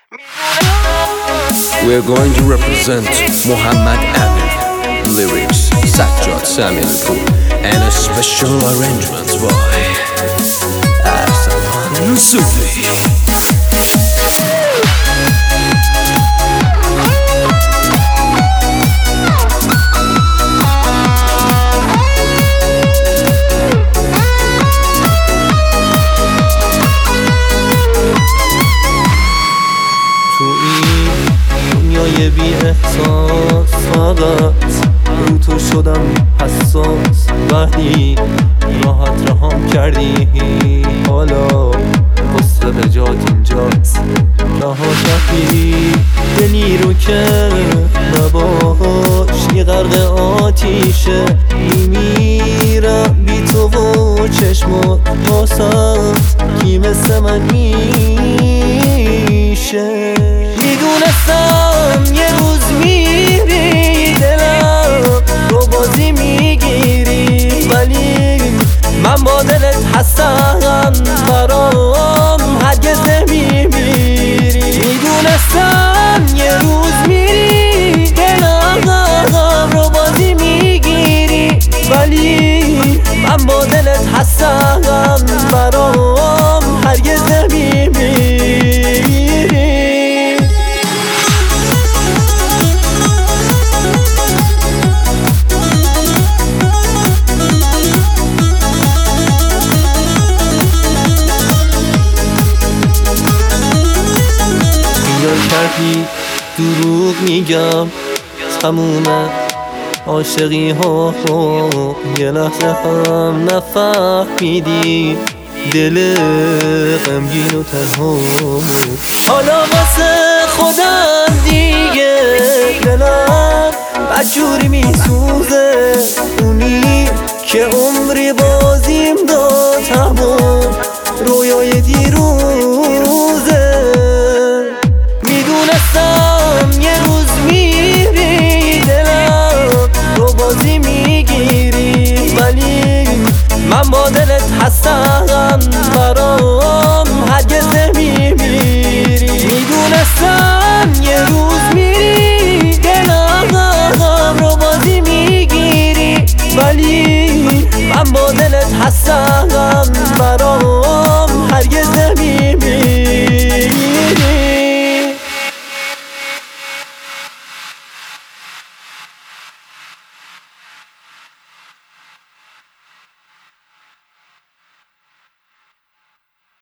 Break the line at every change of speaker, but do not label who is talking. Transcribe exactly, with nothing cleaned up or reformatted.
We're going to represent Muhammad Amin. Lyrics, Sajjad Samilpur. And a special arrangement by Arsalan Sufi.
بی احساس فقط رو تو شدم حساس وقتی راحت رهام کردی حالا قصه به جات اینجاست رها کردی دلی رو که نباش یه غرق آتیشه میمیرم بی تو و چشمات باسم کی مثل من میشه میدونستم یه روز میری دلم رو بازی میگیری ولی من با دلت هستم برام هرگز نمیمیری میدونستم یه روز میری دلم رو بازی میگیری ولی من با دلت هستم برام هرگز نمیمیری کردی دروغ میگم تمومه عاشقی ها یه لحظه هم نفهمیدی دل غمگین و تنها حالا واسه خودم دیگه دلم بدجوری میسوزه اونی که عمری بازیم داد